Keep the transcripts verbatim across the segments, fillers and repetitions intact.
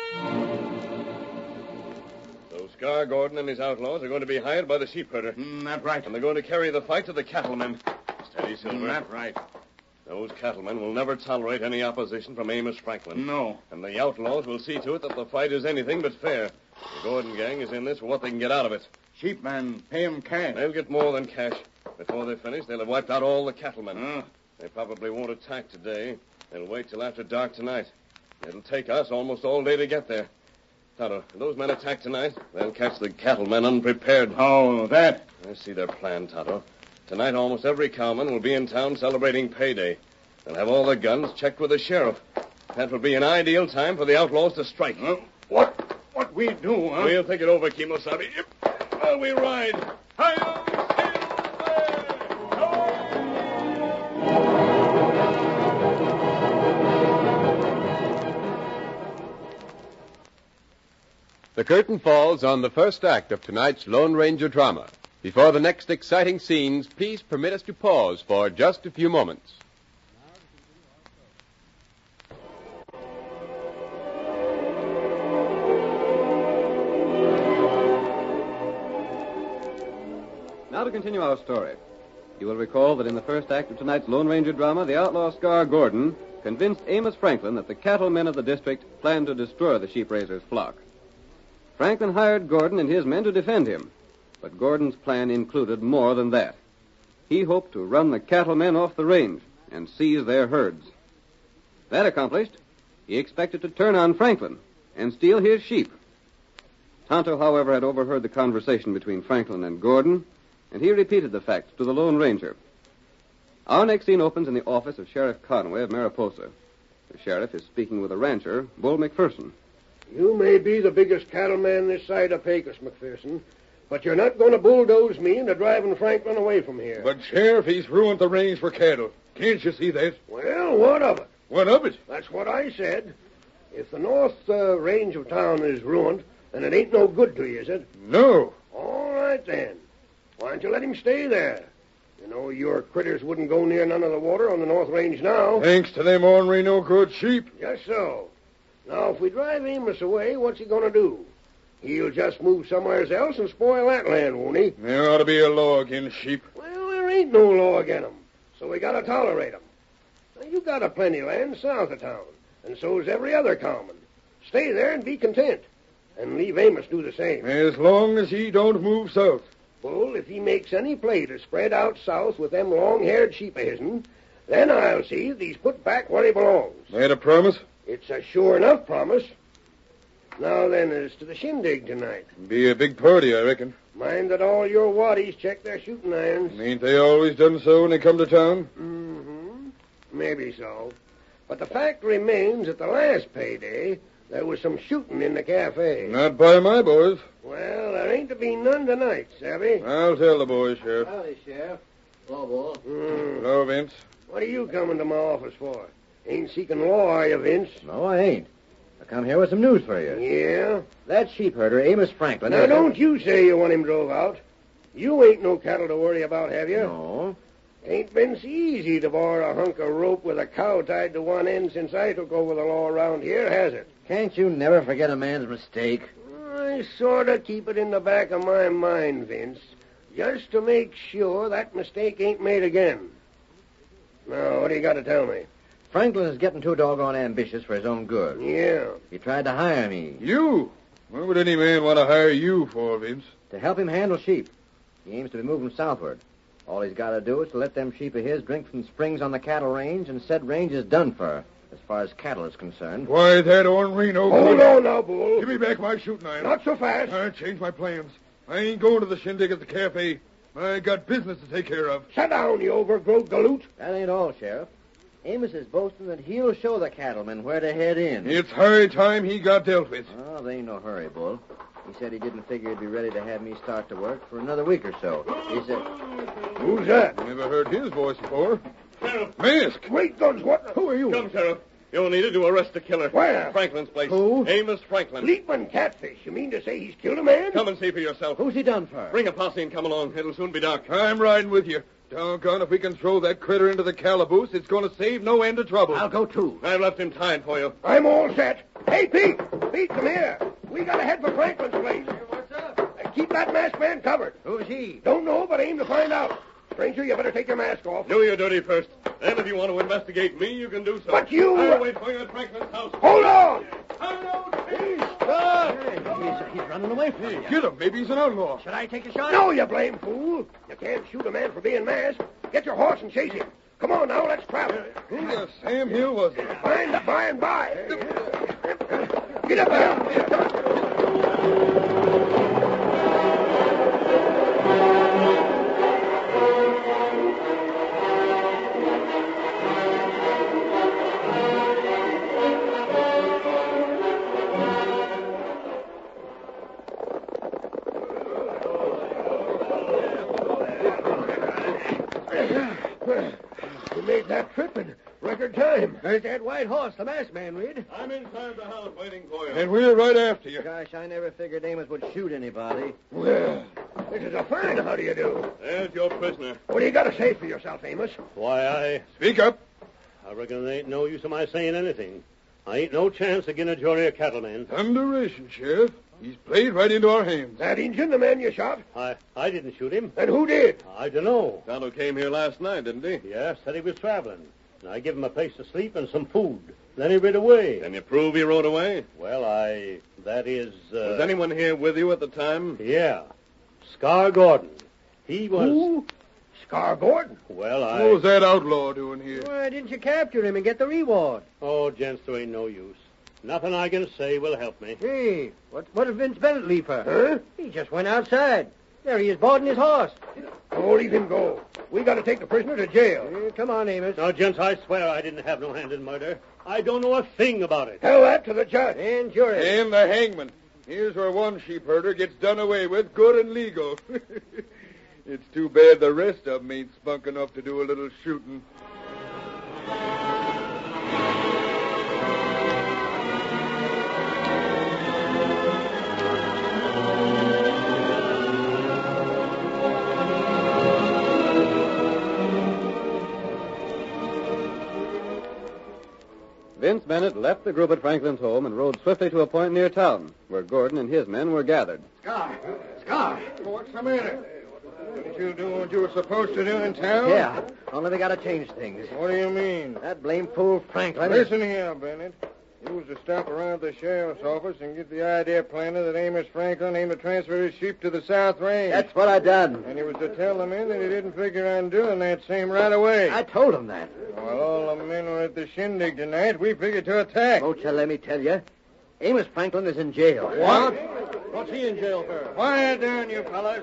So Scar Gordon and his outlaws are going to be hired by the sheep herder. Mm, that's right. And they're going to carry the fight to the cattlemen. Steady, Silver. Mm, that's right. Those cattlemen will never tolerate any opposition from Amos Franklin. No. And the outlaws will see to it that the fight is anything but fair. The Gordon gang is in this for what they can get out of it. Sheepman, pay him cash. They'll get more than cash. Before they finish, they'll have wiped out all the cattlemen. Uh. They probably won't attack today. They'll wait till after dark tonight. It'll take us almost all day to get there. Tonto, if those men attack tonight, they'll catch the cattlemen unprepared. Oh, that? I see their plan, Tonto. Tonight, almost every cowman will be in town celebrating payday. They'll have all their guns checked with the sheriff. That will be an ideal time for the outlaws to strike. Uh, what? What we do, huh? We'll think it over, Kimosabe. While we ride. Hi-yo! The curtain falls on the first act of tonight's Lone Ranger drama. Before the next exciting scenes, please permit us to pause for just a few moments. Now to continue our story. You will recall that in the first act of tonight's Lone Ranger drama, the outlaw Scar Gordon convinced Amos Franklin that the cattlemen of the district planned to destroy the sheep raisers' flock. Franklin hired Gordon and his men to defend him, but Gordon's plan included more than that. He hoped to run the cattlemen off the range and seize their herds. That accomplished, he expected to turn on Franklin and steal his sheep. Tonto, however, had overheard the conversation between Franklin and Gordon, and he repeated the facts to the Lone Ranger. Our next scene opens in the office of Sheriff Conway of Mariposa. The sheriff is speaking with a rancher, Bull McPherson. You may be the biggest cattleman this side of Pecos, McPherson, but you're not going to bulldoze me into driving Franklin away from here. But, Sheriff, he's ruined the range for cattle. Can't you see that? Well, what of it? What of it? That's what I said. If the north uh, range of town is ruined, then it ain't no good to you, is it? No. All right, then. Why don't you let him stay there? You know, your critters wouldn't go near none of the water on the north range now. Thanks to them ornery, no good sheep. Just so. Now, if we drive Amos away, what's he going to do? He'll just move somewhere else and spoil that land, won't he? There ought to be a law against sheep. Well, there ain't no law against 'em, so we got to tolerate 'em. Now, you got a plenty land south of town, and so's every other cowman. Stay there and be content, and leave Amos do the same. As long as he don't move south. Bull, if he makes any play to spread out south with them long-haired sheep of his'n, then I'll see that he's put back where he belongs. Made a promise? It's a sure enough promise. Now then, as to the shindig tonight. Be a big party, I reckon. Mind that all your waddies check their shooting irons. Ain't they always done so when they come to town? Mm-hmm. Maybe so. But the fact remains that the last payday, there was some shooting in the cafe. Not by my boys. Well, there ain't to be none tonight, savvy? I'll tell the boys, Sheriff. Howdy, Sheriff. Hello, Bull. Mm. Hello, Vince. What are you coming to my office for? Ain't seeking law, are you, Vince? No, I ain't. I come here with some news for you. Yeah? That sheep herder, Amos Franklin... Now, don't you say you want him drove out. You ain't no cattle to worry about, have you? No. Ain't been so easy to bar a hunk of rope with a cow tied to one end since I took over the law around here, has it? Can't you never forget a man's mistake? I sort of keep it in the back of my mind, Vince, just to make sure that mistake ain't made again. Now, what do you got to tell me? Franklin is getting too doggone ambitious for his own good. Yeah. He tried to hire me. You? What would any man want to hire you for, Vince? To help him handle sheep. He aims to be moving southward. All he's got to do is to let them sheep of his drink from springs on the cattle range, and said range is done for, as far as cattle is concerned. Why, that ornery no Hold good. on now, Bull. Give me back my shooting iron. Not so fast. I changed my plans. I ain't going to the shindig at the cafe. I got business to take care of. Sit down, you overgrown galoot. That ain't all, Sheriff. Amos is boasting that he'll show the cattlemen where to head in. It's high time he got dealt with. Oh, there ain't no hurry, Bull. He said he didn't figure he'd be ready to have me start to work for another week or so. He said... Who's that? Never heard his voice before. Sheriff. Mask. Great guns, what? Who are you? Come, Sheriff. You'll need it to arrest the killer. Where? Franklin's place. Who? Amos Franklin. Leapman Catfish. You mean to say he's killed a man? Come and see for yourself. Who's he done for? Bring a posse and come along. It'll soon be dark. I'm riding with you. Doggone, if we can throw that critter into the calaboose, it's going to save no end of trouble. I'll go too. I've left him tied for you. I'm all set. Hey, Pete! Pete, come here. We got to head for Franklin's place. What's up? And keep that masked man covered. Who's he? Don't know, but aim to find out. Stranger, you better take your mask off. Do your duty first. Then if you want to investigate me, you can do so. But you... I'll wait for you at Franklin's house. Hold on! He's, he's running away from you. Get him. Maybe he's an outlaw. Should I take a shot? No, you blame fool. You can't shoot a man for being masked. Get your horse and chase him. Come on now, let's travel. Who the Sam Hill was it? Find up by and by. Get up there. You made that trip in record time. There's that white horse, the masked man, Reed. I'm inside the house waiting for you. And we're right after you. Gosh, I never figured Amos would shoot anybody. Well, this is a fine how do you do. There's your prisoner. What do you got to say for yourself, Amos? Why, I, Speak up. I reckon there ain't no use of my saying anything. I ain't no chance against a jury of cattlemen. Thunderation, Sheriff. He's played right into our hands. That Injun, the man you shot? I, I didn't shoot him. And who did? I don't know. Fellow came here last night, didn't he? Yeah, said he was traveling. And I give him a place to sleep and some food. Then he rid away. Can you prove he rode away? Well, I, that is, uh... Was anyone here with you at the time? Yeah. Scar Gordon. He was... Who? Scar Gordon. Well, I... What was that outlaw doing here? Why didn't you capture him and get the reward? Oh, gents, there ain't no use. Nothing I can say will help me. Hey, what, what did Vince Bennett leave for? Huh? He just went outside. There he is, boarding his horse. Oh, leave him go. We got to take the prisoner to jail. Hey, come on, Amos. Now, gents, I swear I didn't have no hand in murder. I don't know a thing about it. Tell that to the judge. And jury. And the hangman. Here's where one sheep herder gets done away with, good and legal. It's too bad the rest of them ain't spunk enough to do a little shooting. Vince Bennett left the group at Franklin's home and rode swiftly to a point near town, where Gordon and his men were gathered. Scar. Scar. What's the matter? Didn't you do what you were supposed to do in town? Yeah, only we got to change things. What do you mean? That blame fool Franklin. Listen here, Bennett. You was to stop around the sheriff's office and get the idea planted that Amos Franklin aimed to transfer his sheep to the South Range. That's what I done. And he was to tell the men that he didn't figure on doing that same right away. I told him that. While all the men were at the shindig tonight, we figured to attack. Won't you let me tell you? Amos Franklin is in jail. What? What's he in jail for? Quiet down, you fellas.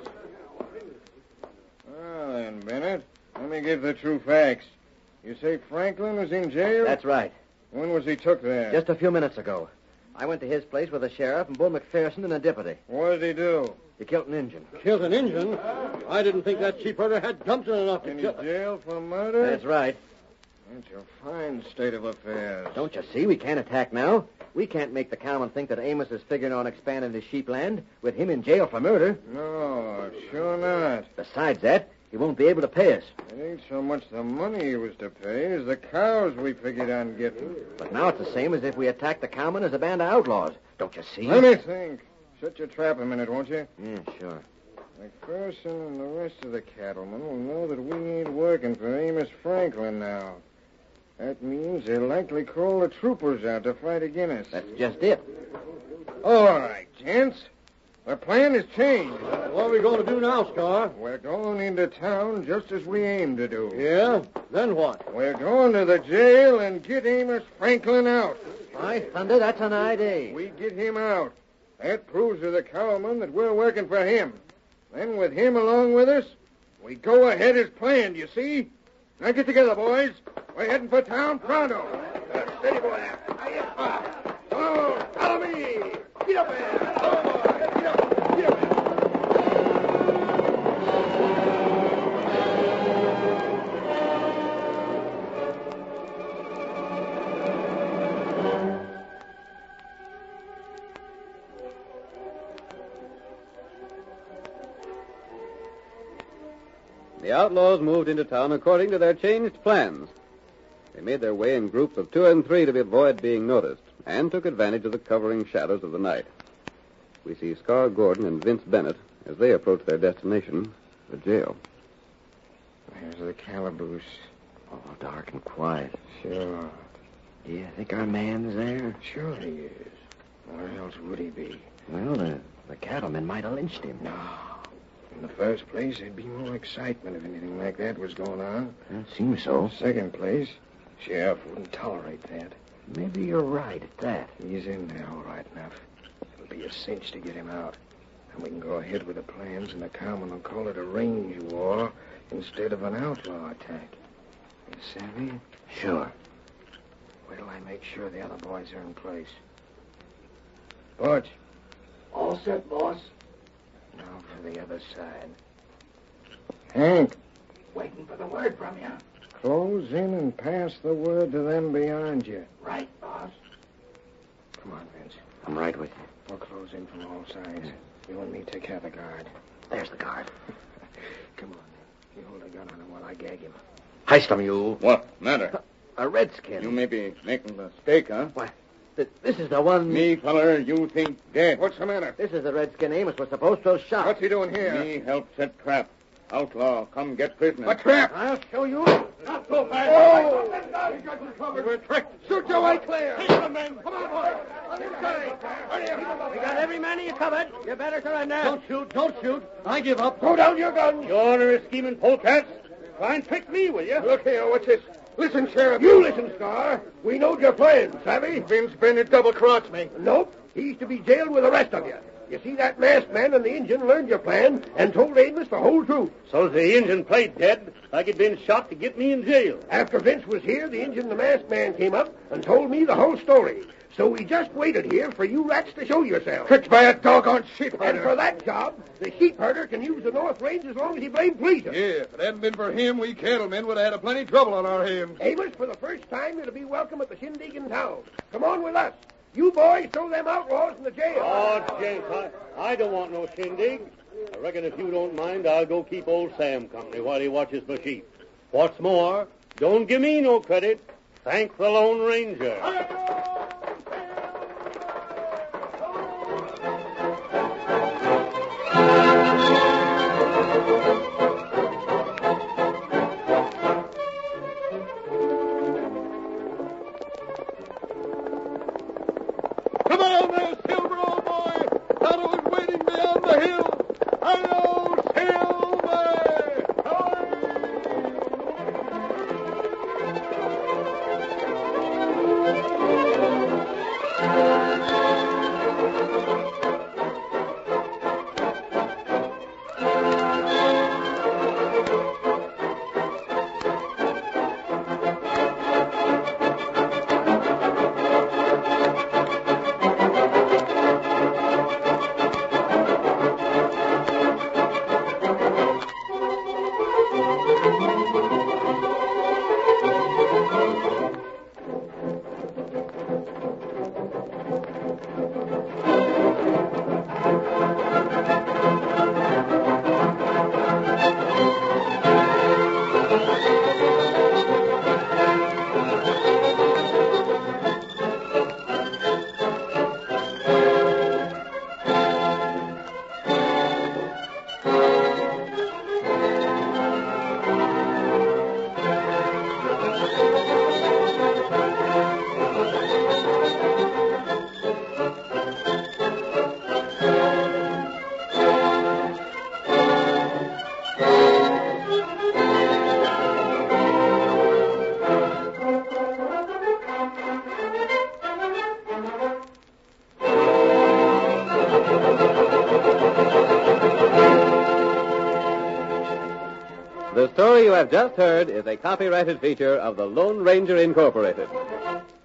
Well, then, Bennett, let me give the true facts. You say Franklin was in jail? That's right. When was he took there? Just a few minutes ago. I went to his place with the sheriff and Bull McPherson and a deputy. What did he do? He killed an Injun. Killed an Injun? I didn't think that sheep herder had gumption enough to In kill... jail for murder? That's right. That's a fine state of affairs. Don't you see? We can't attack now. We can't make the common think that Amos is figuring on expanding his sheep land with him in jail for murder. No, sure not. Besides that, he won't be able to pay us. It ain't so much the money he was to pay as the cows we figured on getting. But now it's the same as if we attacked the cowmen as a band of outlaws. Don't you see? Let me think. Shut your trap a minute, won't you? Yeah, sure. McPherson and the rest of the cattlemen will know that we ain't working for Amos Franklin now. That means they'll likely call the troopers out to fight against us. That's just it. All right, gents. The plan has changed. What are we going to do now, Scar? We're going into town just as we aimed to do. Yeah? Then what? We're going to the jail and get Amos Franklin out. By thunder, that's an idea. We get him out. That proves to the cowman that we're working for him. Then with him along with us, we go ahead as planned, you see? Now get together, boys. We're heading for town pronto. Uh, steady, boy. Oh, follow me. Get up there. Oh, boy. Get up. Get up there. The outlaws moved into town according to their changed plans. They made their way in groups of two and three to avoid being noticed. and took advantage of the covering shadows of the night. We see Scar Gordon and Vince Bennett as they approach their destination, the jail. There's the calaboose. Oh, dark and quiet. Sure. Do you think our man's there? Sure he is. Where else would he be? Well, the, the cattlemen might have lynched him. No. In the first place, there'd be more excitement if anything like that was going on. Well, it seems so. Second place, sheriff wouldn't tolerate that. Maybe you're right at that. He's in there all right enough. It'll be a cinch to get him out. And we can go ahead with the plans, and the cowmen will call it a range war instead of an outlaw attack. You savvy? Sure. Wait till I make sure the other boys are in place. Butch. All set, boss. Now for the other side. Hank. Waiting for the word from you. Close in and pass the word to them beyond you. Right, boss. Come on, Vince. I'm right with you. We'll close in from all sides. You and me take care of the guard. There's the guard. Come on, you hold a gun on him while I gag him. Heist him, you. What matter? A redskin. You may be making a mistake, huh? Why, th- this is the one... Me, feller, you think dead. What's the matter? This is the redskin Amos was supposed to have shot. What's he doing here? Me help set trap. Outlaw, come get prisoner. A trap! I'll show you. Not so fast! Oh! We got you covered. We're tricked. Shoot your way clear. Take the men. Come on, boys. On this side. Hurry up. We got every man of you covered. You better surrender. Don't shoot, don't shoot. I give up. Throw down your guns. You ornery scheming polecats. Try and trick me, will you? Look here, what's this? Listen, Sheriff. You listen, Scar. We know your plans, savvy? Vince Bennett double-crossed me. Nope. He's to be jailed with the rest of you. You see, that masked man and the Injun learned your plan and told Amos the whole truth. So the Injun played dead, like he'd been shot to get me in jail. After Vince was here, the Injun and the masked man came up and told me the whole story. So we just waited here for you rats to show yourselves. Tricked by a doggone sheep And herder. for that job, the sheep herder can use the North Range as long as he blame pleases. Yeah, if it hadn't been for him, we cattlemen would have had a plenty trouble on our hands. Amos, for the first time, you'll be welcome at the shindig in town. Come on with us. You boys show them outlaws in the jail. Oh, Jenks, I, I don't want no shindig. I reckon if you don't mind, I'll go keep old Sam company while he watches my sheep. What's more, don't give me no credit. Thank the Lone Ranger. Come on there, Silver, old boy. Tonto is waiting beyond the hill. Hello, Silver! The story you have just heard is a copyrighted feature of the Lone Ranger Incorporated.